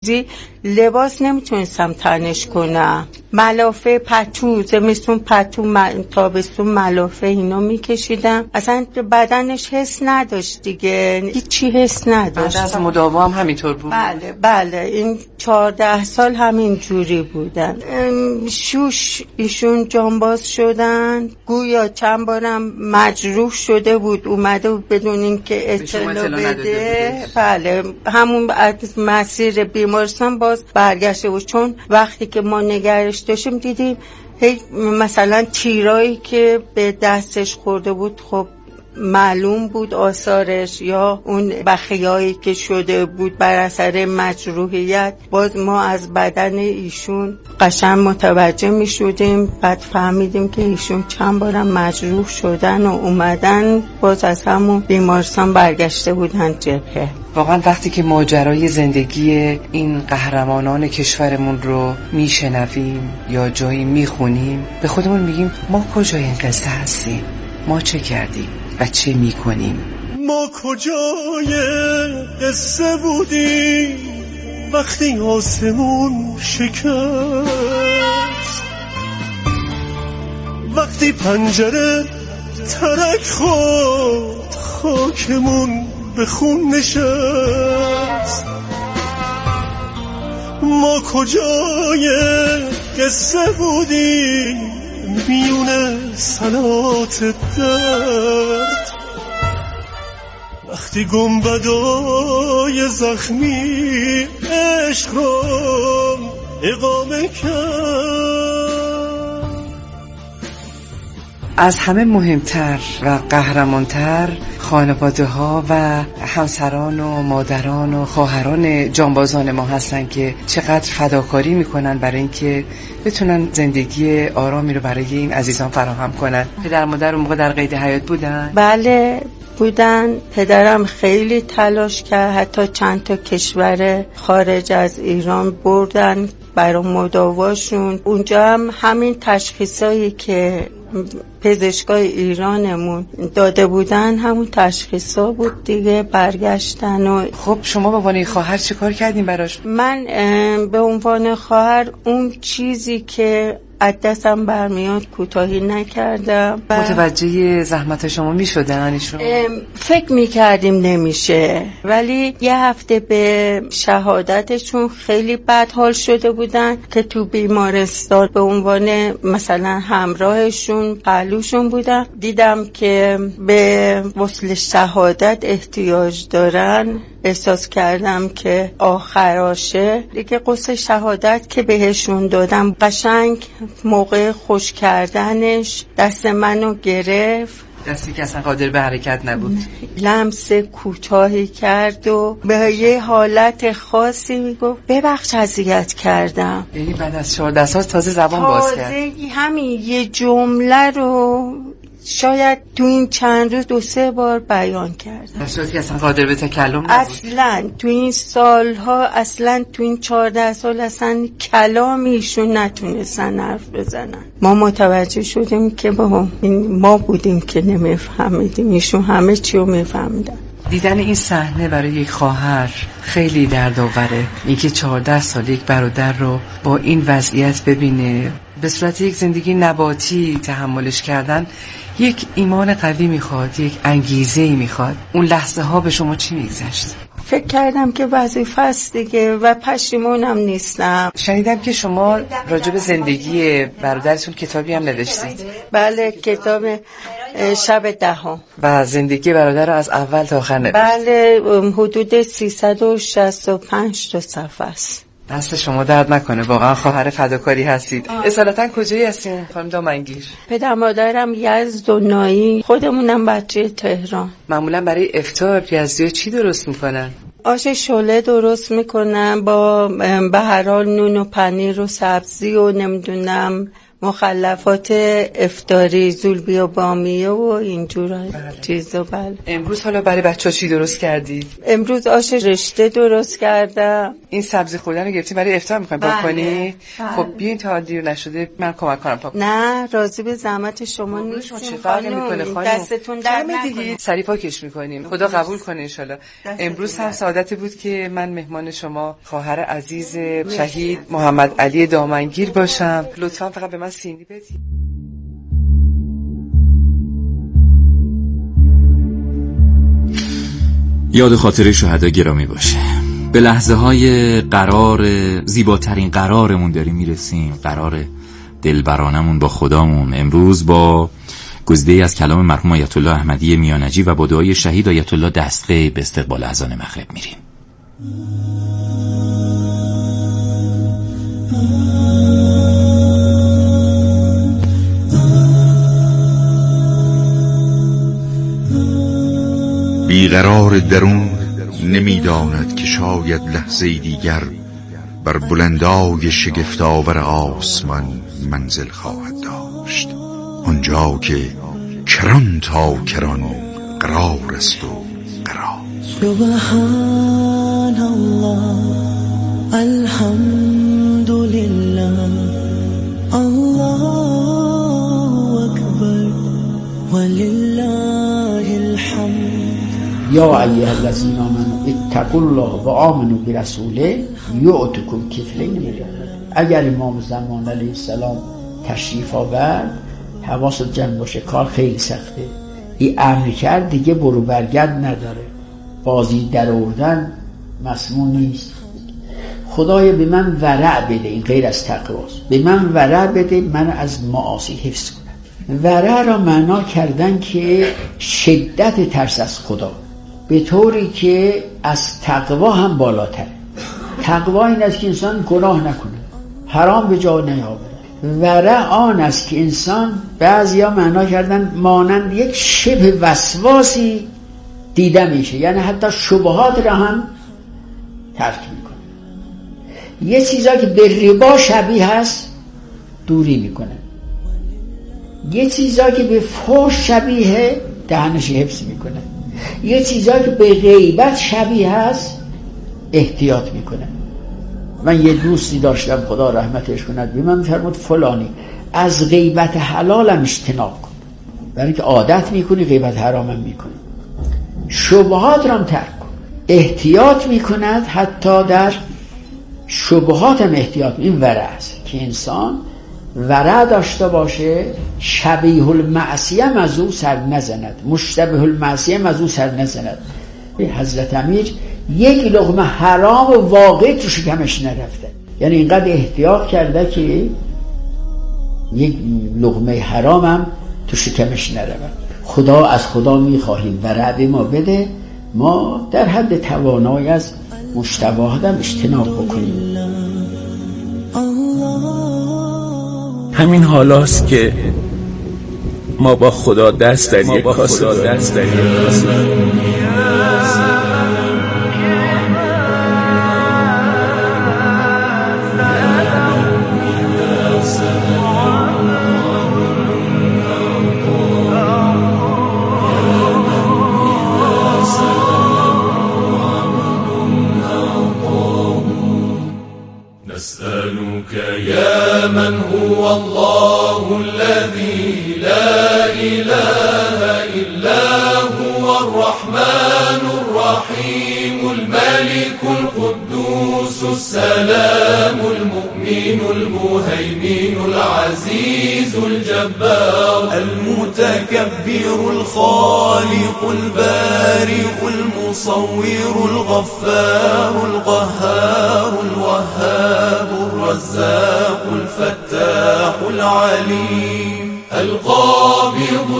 لباس نمیتونستم تنش کنم. ملافه، پتو، زمستون پتو، تابستون ملافه اینا میکشیدم. اصلا بدنش حس نداشت دیگه، هیچی حس نداشت. بعد از مداوا هم همینطور بود؟ بله این 14 سال همین جوری بودن. شوش ایشون جانباز شدن، گویا چند بارم مجروح شده بود، اومده بود بدون اینکه اطلاع بده. بله همون از مسیر بیمارستان باز برگشته بود، چون وقتی که ما نگرش داشتیم دیدیم مثلا تیرایی که به دستش خورده بود خب معلوم بود آثارش، یا اون بخیایی که شده بود بر اثر مجروحیت. باز ما از بدن ایشون قشنگ متوجه می شدیم. بعد فهمیدیم که ایشون چند بارم مجروح شدن و اومدن باز از همون بیمارستان برگشته بودن جبهه. واقعا وقتی که ماجرای زندگی این قهرمانان کشورمون رو میشنویم یا جایی میخونیم، به خودمون میگیم ما کجای این قصه هستیم؟ ما چه کردیم و چه میکنیم؟ ما کجای قصه بودیم وقتی آسمون شکست، وقتی پنجره ترک خورد خاکمون به خون نشست. ما کجای قصه بودیم میونه صلات درد، وقتی گنبدای زخمی عشق رو اقامه کرد. از همه مهمتر و قهرمانتر خانواده ها و همسران و مادران و خواهران جانبازان ما هستن که چقدر فداکاری میکنن برای اینکه بتونن زندگی آرامی رو برای این عزیزان فراهم کنن. پدر مادر اون موقع در قید حیات بودن؟ بله بودن. پدرم خیلی تلاش کرد، حتی چند تا کشور خارج از ایران بردن برای مداواشون. اونجا هم همین تشخیصایی که پزشکای ایرانمون داده بودن همون تشخیصا بود دیگه. برگشتن و خب شما به عنوان خواهر چه کار کردین براش؟ من به عنوان خواهر اون چیزی که از دستم برمیاد کوتاهی نکردم. متوجه زحمت شما میشدن ایشون؟ فکر میکردیم نمیشه، ولی یه هفته به شهادتشون خیلی بدحال شده بودن که تو بیمارستان به عنوان مثلا همراهشون پهلوشون بودن. دیدم که به وصل شهادت احتیاج دارن، احساس کردم که آخراشه دیگه. قصه شهادت که بهشون دادم قشنگ موقع خوش کردنش دست منو گرفت، دستی که اصلا قادر به حرکت نبود، لمس کوتاهی کرد و به یه حالت خاصی میگفت ببخش اذیت کردم. یعنی بعد از 14 سال تازه زبان باز کرد. همین یه جمله رو شاید تو این چند روز 2-3 بار بیان کردم، در صورتی که اصلا قادر به تکلم نبود. اصلا تو این سالها، اصلا تو این 14 سال اصلا کلامیشون نتونستن حرف بزنن. ما متوجه شدیم که ما بودیم که نمیفهمیدیم، ایشون همه چی رو میفهمیدن. دیدن این صحنه برای یک خواهر خیلی دردآوره. اینکه 14 سال یک برادر رو با این وضعیت ببینه، به صورت یک زندگی نباتی تحملش کردن، یک ایمان قوی میخواد، یک انگیزه‌ای میخواد. اون لحظه ها به شما چی میگذشت؟ فکر کردم که وظیفه است دیگه و پشیمونم نیستم. شنیدم که شما راجع به زندگی برادرتون کتابی هم نوشتید. بله، کتاب شب دهم و زندگی برادر رو از اول تا آخر نوشت. بله، حدود 365 تا صفحه است. دست شما درد نکنه، واقعا خواهر فداکاری هستید. اصالتا کجایی هستین خانم دامنگیر؟ پدر مادرم یزد و نایی، خودمونم بچه تهران. معمولا برای افطار یزدی چی درست میکنن؟ آش شله درست میکنن با به هر حال نون و پنیر و سبزی و نمیدونم مخلفات افطاری، زولبی و بامیه و اینجور چیزا. بله. امروز حالا برای بچه‌ها چی درست کردید؟ امروز آش رشته درست کردم. این سبزی خوردن رو گرفتی برای افطار می‌خواید بکنی؟ خب بیاین تا دیر نشده من کمک کنم پاک. نه راضی به زحمت شما نیستم. چه فرقی میکنه خانم؟ دستتون در نکنه. سری پاکش میکنیم. خدا قبول کنه ان شاءالله. امروز هم سعادت بود که من مهمان شما خواهر عزیز شهید محمد علی دامنگیر باشم. لطفاً فقط به من سینی بدید. یاد خاطره شهدا گرامی باشه. به لحظه های زیباترین قرارمون داریم میرسیم، قرار دلبرانمون با خدامون. امروز با گزیده‌ای از کلام مرحوم آیت الله احمدی میانجی و با دعای شهید آیت الله دستقی به استقبال اذان مغرب میریم. بیقرار درون نمیداند که شاید لحظه دیگر بر بلندای شگفت‌آور آسمان منزل خواهد داشت، آنجا که کران تا کران قرار است و قرار. سبحان الله الحمد لله الله اکبر ولله الحمد. یا ایها الذین آمنوا اتقوا الله و آمنوا برسوله یؤتکم کفلین من رحمته. اگر امام زمان علیه السلام تشریف آورد حواست جمع باشه، کار خیلی سخته. این امر کرد دیگه برو برگرد نداره، بازی در آوردن مسموع نیست. خدایا به من ورع بده، این غیر از تقواست، به من ورع بده من از معاصی حفظ کنم. ورع را معنا کردن که شدت ترس از خدا، به طوری که از تقوا هم بالاتر. تقوا این است که انسان گناه نکنه، حرام به جا نیاورد. ورع آن است که انسان، بعضیا معنا کردن مانند یک شبه وسواسی دیده میشه، یعنی حتی شبهات را هم ترک میکنه. یه چیزا که به ربا شبیه هست دوری میکنه، یه چیزا که به فحش شبیه دهنش حفظ میکنه، یه چیزا که به غیبت شبیه هست احتیاط میکنه. من یه دوستی داشتم خدا رحمتش کند، به من فرمود فلانی از غیبت حلالم اجتناب کن، برای اینکه عادت میکنی غیبت حرامم میکنی. شبهات را هم ترک کن. احتیاط میکند، حتی در شبهات هم احتیاط. این ورع است که انسان ورع داشته باشه، شبیه المعصیه از او سر نزند، مشتبه المعصیه از او سر نزند. حضرت امیر یک لقمه حرام و واقع تو شکمش نرفته، یعنی اینقدر احتیاط کرده که یک لقمه حرام هم تو شکمش نرفته. خدا از خدا میخواهیم ورع به ما بده، ما در حد توانایی از مشتبهات هم اجتناب بکنیم. همین حالاست که ما با خدا دست در یک کاسه نسألك يا من هو الله الذي لا إله إلا هو الرحمن الرحيم الملك القدوس السلام المؤمن المهيمن العزيز الجبار المتكبر الخالق البارئ المصور الغفار القهار الوهاب الرزاق الفتاح العليم القابض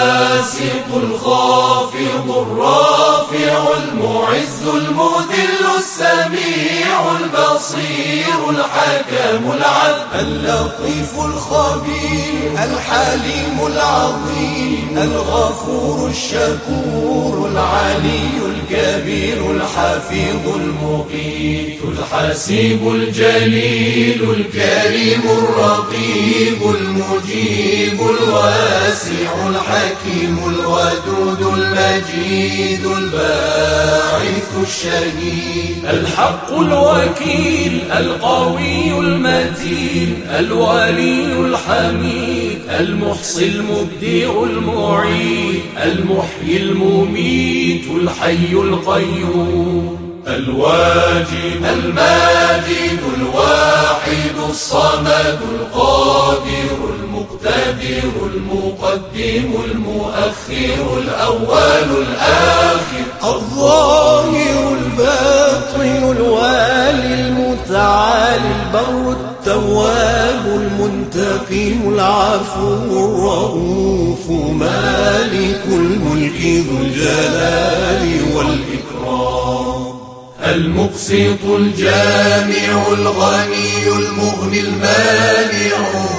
الباسط الخافض الرافع المعز المذل السميع البصير الحكم العدل اللطيف الخبير الحليم العظيم الغفور الشكور العلي الكبير الحفيظ المقيت الحسيب الجليل الكريم الرقيب المجيب الواسع الحكيم الودود المجيد الباعث الشهيد الحق الوكيل القوي المتين الولي الحميد المحصي المبدع المعيد المحيي المميت الحي القيوم الواجد الماجد الواحد الصمد القادر المقتدر المقدم المؤخر الأول الآخر الظاهر الباطن الوالي المتعالي البر التواب المنتقم العفو الرؤوف مالك الملك ذو الجلال والإكرام المقسط الجامع الغني المغني المانع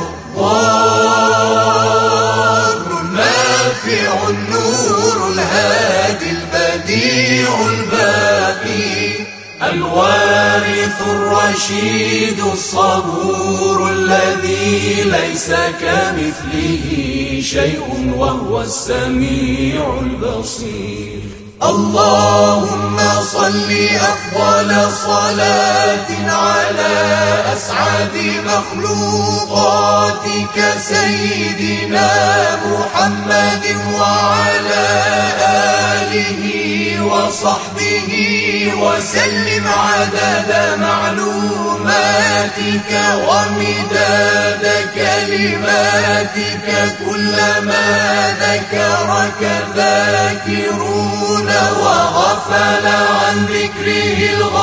الضار النافع النور الهادي البديع الباقي الوارث الرشيد الصبور الذي ليس كمثله شيء وهو السميع البصير اللهم صل أفضل صلاة على أسعد مخلوقاتك سيدنا محمد وعلى آله وصحبه وسلم عدد معلوماتك ومداد كلماتك كلما ذكرك ذاكرون وغفل عن ذكره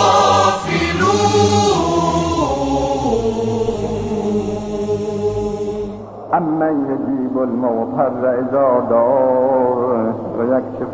الغافلون أمن يجيب المضطر إذا دعاه ويكشف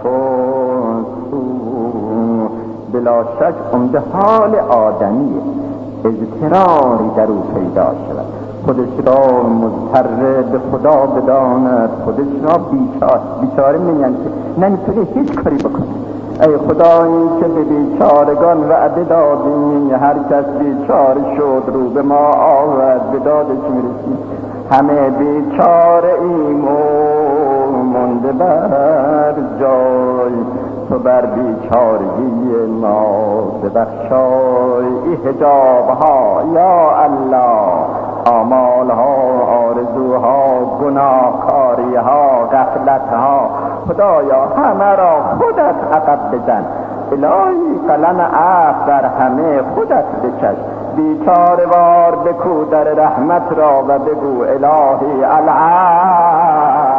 السوء بلا شک عمده حال آدمی اضطراری در او پیدا شود خودش را مضطر به خدا بداند خودش را بیچاره میگن که نمیتونه هیچ کاری بکنه ای خدایی که به بیچارگان وعده دادی هر کس بیچاره شد رو به ما آورد به دادش میرسیم همه بیچاره ایم و مونده بر جای تو بر بیچارگی ما ببخشای ای حجاب ها یا الله آمال ها آرزوها گناهکاری ها غفلت ها خدایا همه را خودت عقب بزن الهی قلم عفو بر همه خودت بکش بیچاره وار بکو در رحمت را و بگو الهی العفو.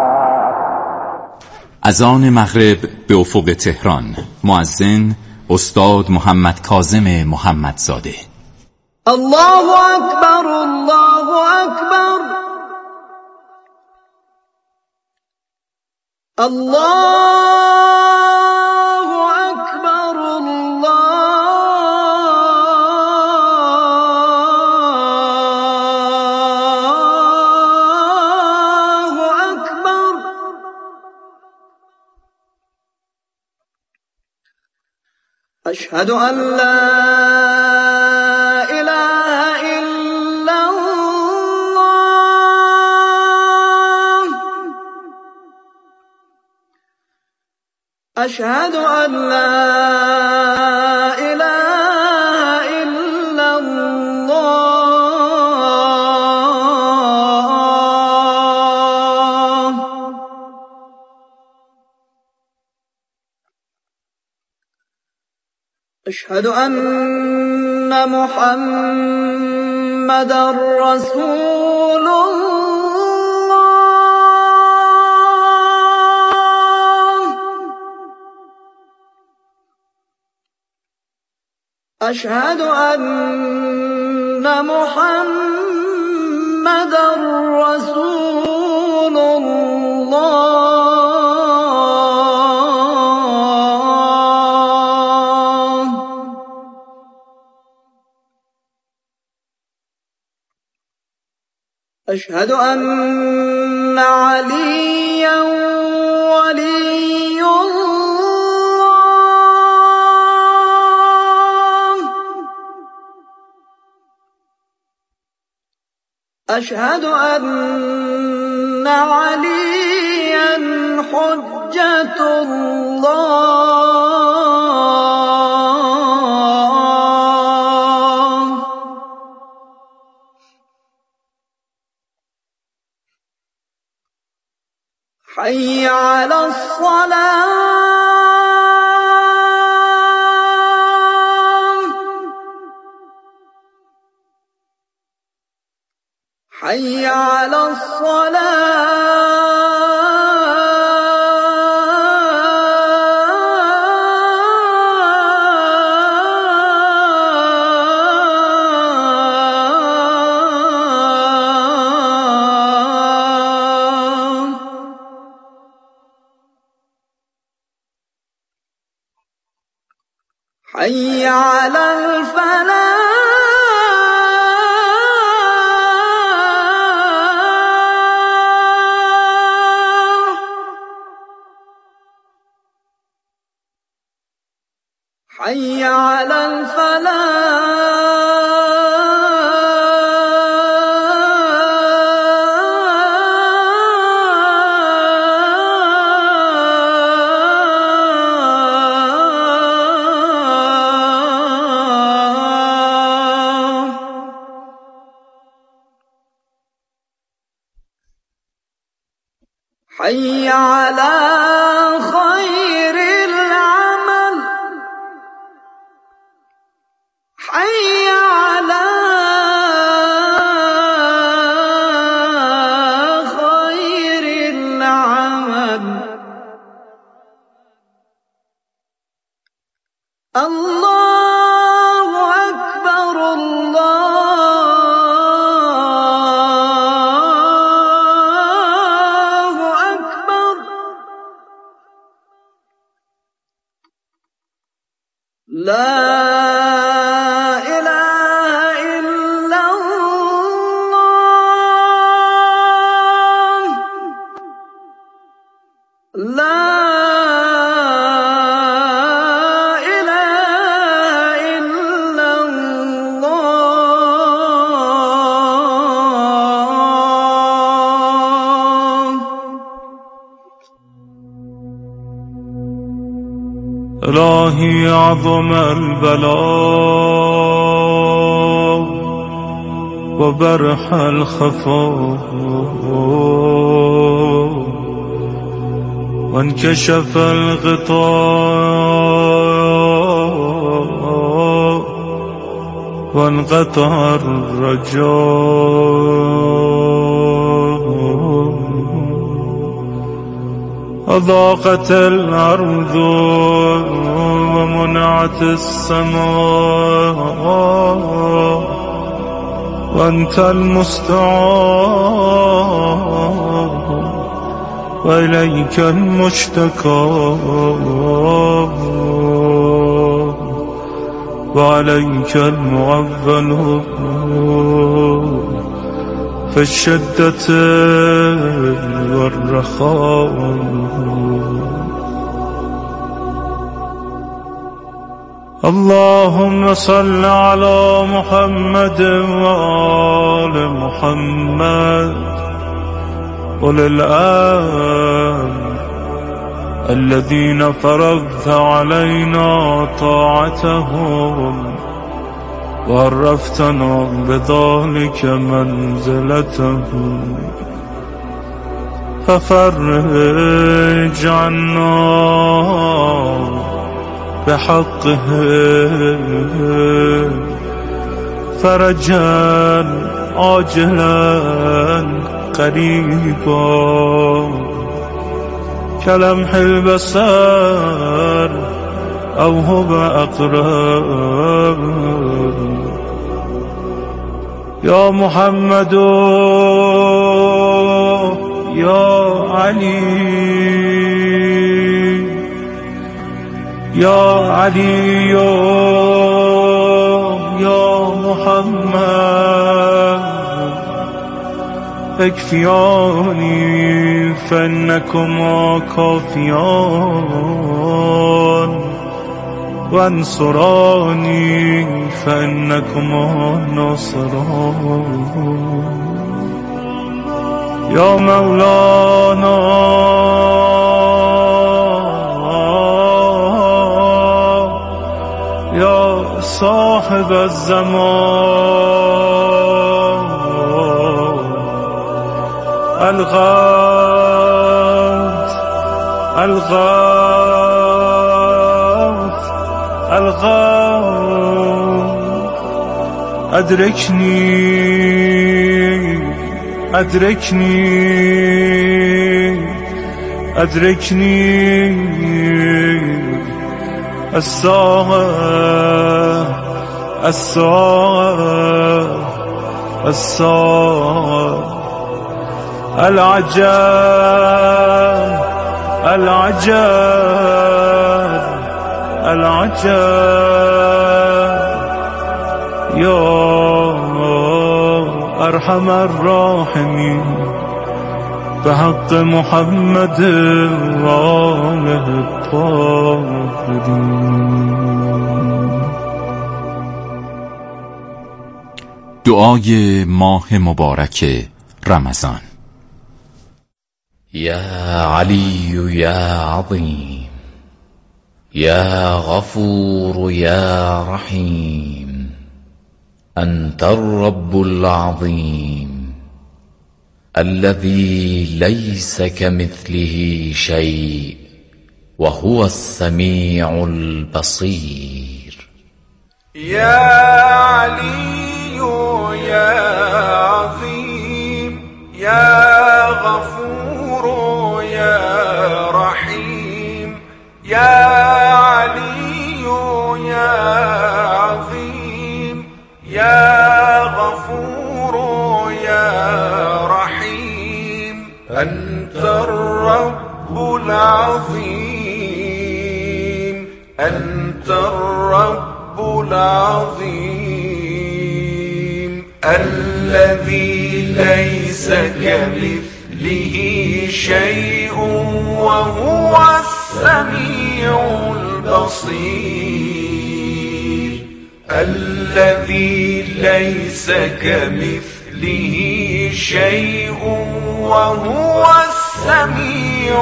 اذان مغرب به افق تهران. مؤذن استاد محمد کاظم محمدزاده. الله اکبر الله اکبر الله اکبر الله اکبر اشهد ان لا أشهد أن لا إله إلا الله أشهد أن محمدًا رسول الله أشهد أن محمدًا رسول الله أشهد أن عليا ولي الله. أشهد أن عليا حجة الله. حي على الصلاة. حي على حي على الفلاح. حي على حي على خير العمل. حي على خير العمل. الله أكبر الله أكبر. لا إله إلا الله. لا إله إلا الله. إلهي عظم البلاء وبرح الخفاء وانكشف الغطاء وانقطع الرجاء. أضاقت الأرض ومنعت السماء وأنت المستعان وإليك المشتكى وعليك المعول في الشدة والرخاء. اللهم صل على محمد وآل محمد أولي الأمر الذين فرضت علينا طاعتهم وعرفتنا بذلك منزلتهم ففرج عنا بحقهم فرجا عاجلا قريبا كلمح البصر أو هو أقرب. يا محمد يا علي يا علي يا محمد اكفياني فإنكما كافيان وانصراني فإنكما ناصران يا مولانا يا صاحب الزمان الغوث الغوث الغوث أدركني أدركني أدركني الساعة الساعة الساعة العجاب العجاب العجاب يا أرحم الراحمين بحق محمد وآله الطاهرين. دعای ماه مبارک رمضان. یا علی یا عظیم یا غفور یا رحیم أنت الرب العظيم الذي ليس كمثله شيء وهو السميع البصير. يا علي يا عظيم يا غفور يا رحيم يا علي يا عظيم يا غفور يا رحيم أنت الرب العظيم أنت الرب العظيم الذي ليس كمثله شيء وهو السميع البصير الذي ليس كمثله شيء وهو السميع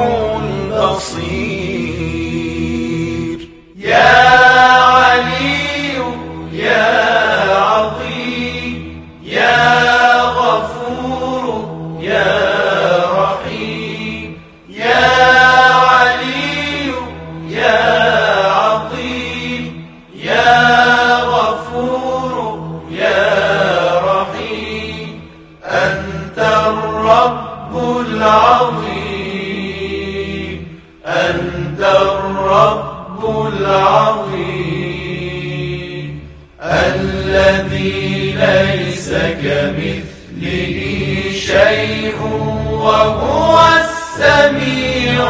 البصير. يا علي يا عظيم يا غفور يا رحيم يا علي يا عظيم يا غفور يا رحيم أنت الرب العظيم أنت الرب العظيم الذي ليس كمثله شيء وهو السميع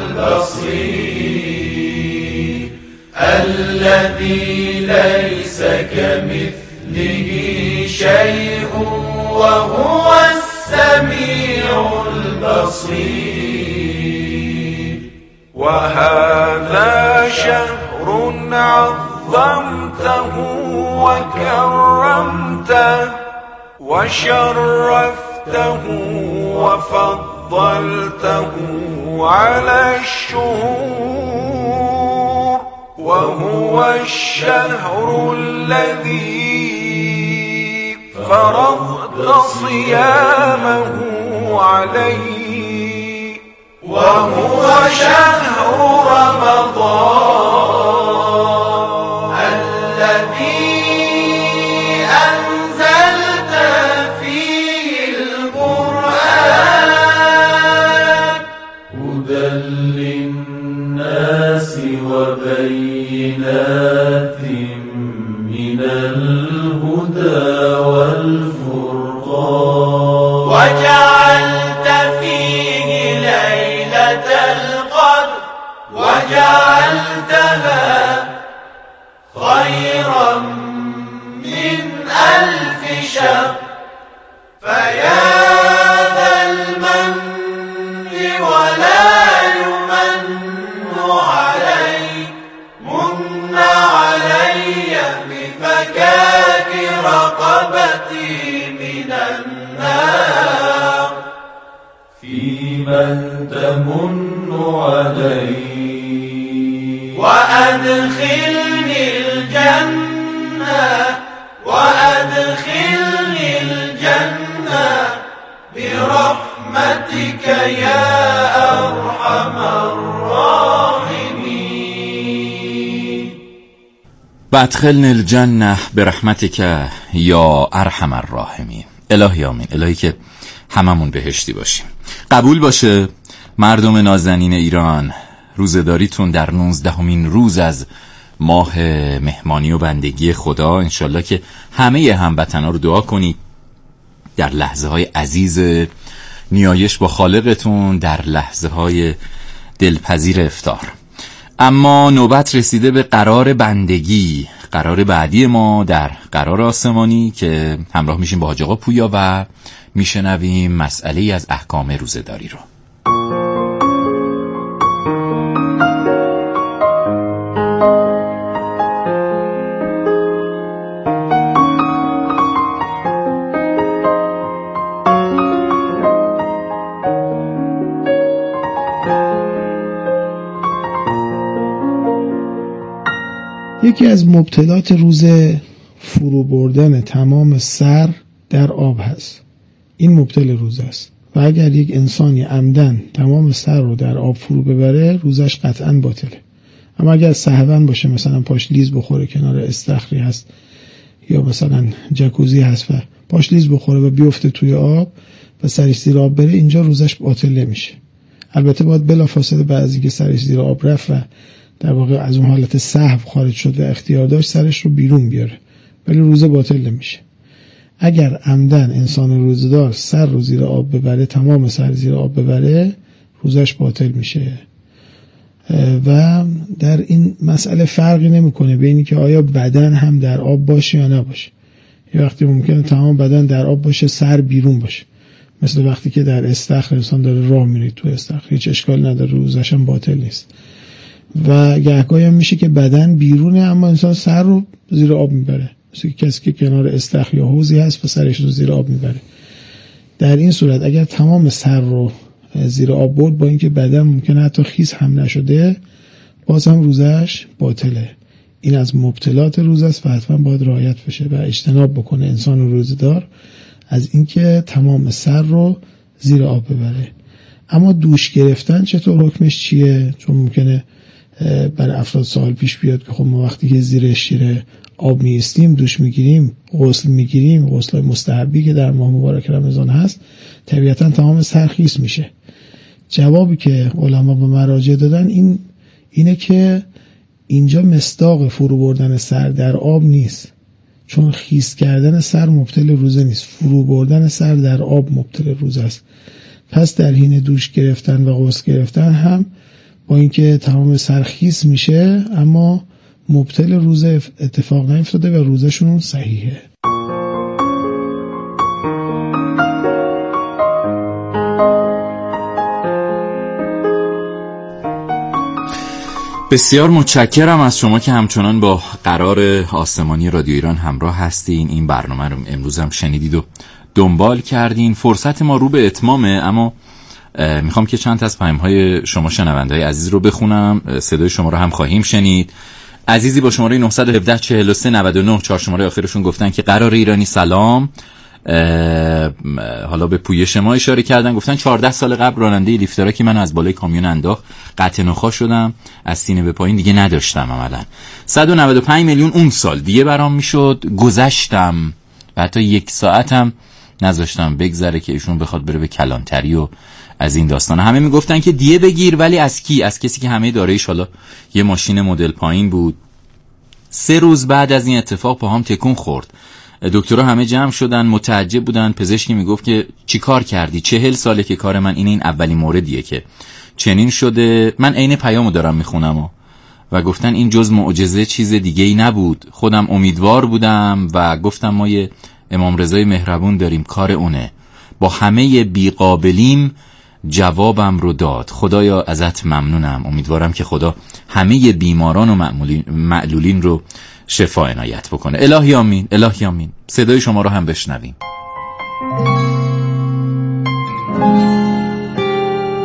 البصير الذي ليس كمثله شيء وهو السميع البصير. وهذا شهر عظمته وكرمته وشرفته وفضلته على الشهور وهو الشهر الذي فرضت صيامه عليه وهو شهر رمضان الذي أنزلت فيه القرآن هدى للناس وبينات من الهدى والفرقان وجعلت فيه ليلة القدر وجعلتها خيرا من 1000 شهر فيا من تمن علي وأدخلني الجنة وأدخلني الجنة برحمتك يا أرحم الراحمين. وادخلنی الجنة برحمتک یا ارحم الراحمین. الهی آمین. الهی که هممون بهشتی باشیم. قبول باشه مردم نازنین ایران، روزداریتون در 19مین روز از ماه مهمانی و بندگی خدا. انشالله که همه هموطنا رو دعا کنید در لحظه های عزیز نیایش با خالقتون، در لحظه های دلپذیر افطار. اما نوبت رسیده به قرار بندگی، قرار بعدی ما در قرار آسمانی که همراه میشیم با حاج آقا پویا و میشنویم مسئله از احکام روزداری رو. یکی از مبتلات روزه فرو بردن تمام سر در آب هست. این مبتل روزه است و اگر یک انسانی عمدن تمام سر رو در آب فرو ببره روزش قطعا باطله. اما اگر سهوا باشه، مثلا پاش لیز بخوره، کنار استخری هست یا مثلا جکوزی هست و پاش لیز بخوره و بیفته توی آب و سرش زیر آب بره، اینجا روزش باطل نمیشه. البته باید بلافاصله بعد از اینکه سرش زیر آب رفت و در واقع از اون حالت سهو خارج شد و اختیار داشت سرش رو بیرون بیاره، ولی روزه باطل نمیشه. اگر عمدن انسان روزدار سر رو زیر آب ببره، تمام سر زیر آب ببره، روزش باطل میشه. و در این مسئله فرقی نمیکنه بینی که آیا بدن هم در آب باشه یا نباشه. یه وقتی ممکنه تمام بدن در آب باشه، سر بیرون باشه، مثل وقتی که در استخر انسان داره راه میره تو استخر، هیچ اشکال نداره، روزش هم باطل نیست. و گهگاهی هم میشه که بدن بیرونه اما انسان سر رو زیر آب میبره، مثل کسی که کنار استخر یا حوضی هست و سرش رو زیر آب میبره. در این صورت اگر تمام سر رو زیر آب برد، با اینکه بدن ممکنه حتی خیس هم نشده، باز هم روزش باطله. این از مبتلات روزه است و حتما باید رعایت بشه و اجتناب بکنه انسان روزدار از اینکه تمام سر رو زیر آب ببره. اما دوش گرفتن چطور، حکمش چیه؟ چون ممکنه برای افراد سوال پیش بیاد که خب ما وقتی که زیر شیر آب میستیم، دوش میگیریم، غسل میگیریم، غسل مستحبی که در ماه مبارک رمضان هست، طبیعتا تمام سر خیس میشه. جوابی که علما به مراجع دادن اینه که اینجا مصداق فرو بردن سر در آب نیست، چون خیس کردن سر مبتل روزه نیست، فرو بردن سر در آب مبتل روزه است. پس در حین دوش گرفتن و غسل گرفتن هم با اینکه تمام سر خیس میشه، اما مبتل روزه اتفاق نیفتاده و روزشون صحیحه. بسیار متشکرم از شما که همچنان با قرار آسمانی رادیو ایران همراه هستین. این برنامه رو امروز هم شنیدید و دنبال کردین. فرصت ما رو به اتمامه، اما میخوام که چند تا از پیام‌های شما شنونده‌های عزیز رو بخونم. صدای شما رو هم خواهیم شنید. عزیزی با شماره 917 43 99 4 شماره آخرشون گفتن که قرار ایرانی سلام. حالا به پویش ما اشاره کردن، گفتن 14 سال قبل راننده لیفتراکی منو از بالای کامیون انداخت، قطع نخاع شدم، از سینه به پایین دیگه نداشتم عملا. 195 میلیون اون سال دیگه برام میشد، گذشتم و حتی 1 ساعتم نذاشتم بگذره که ایشون بخواد بره به کلانتری و از این داستان. همه میگفتن که دیه بگیر، ولی از کی؟ از کسی که همه داراییش حالا یه ماشین مدل پایین بود. 3 روز بعد از این اتفاق پاهام تکون خورد. دکترها همه جمع شدن، متعجب بودن. پزشکی میگفت که چی کار کردی؟ 40 ساله که کار من اینه، این اولین موردیه که چنین شده. من عین پیامو دارم میخونم و گفتن این جز معجزه چیز دیگه ای نبود. خودم امیدوار بودم و گفتم ما یه امام رضای مهربون داریم، کار اونه. با همه بیقابلیم جوابم رو داد. خدایا ازت ممنونم. امیدوارم که خدا همه بیماران و معلولین رو شفا عنایت بکنه. الهی آمین، الهی آمین. صدای شما رو هم بشنویم.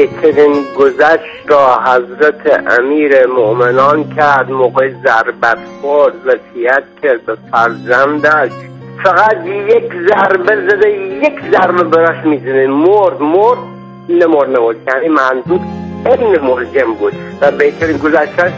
بهترین گذشت را حضرت امیر مؤمنان کرد. موقع ضربت خورد وصیت کرد به فرزندش فقط یک ضربه زده، یک ضربه براش میزنه، مرد نمرد، یعنی منظور ابن ملجم بود و بهترین گذشتش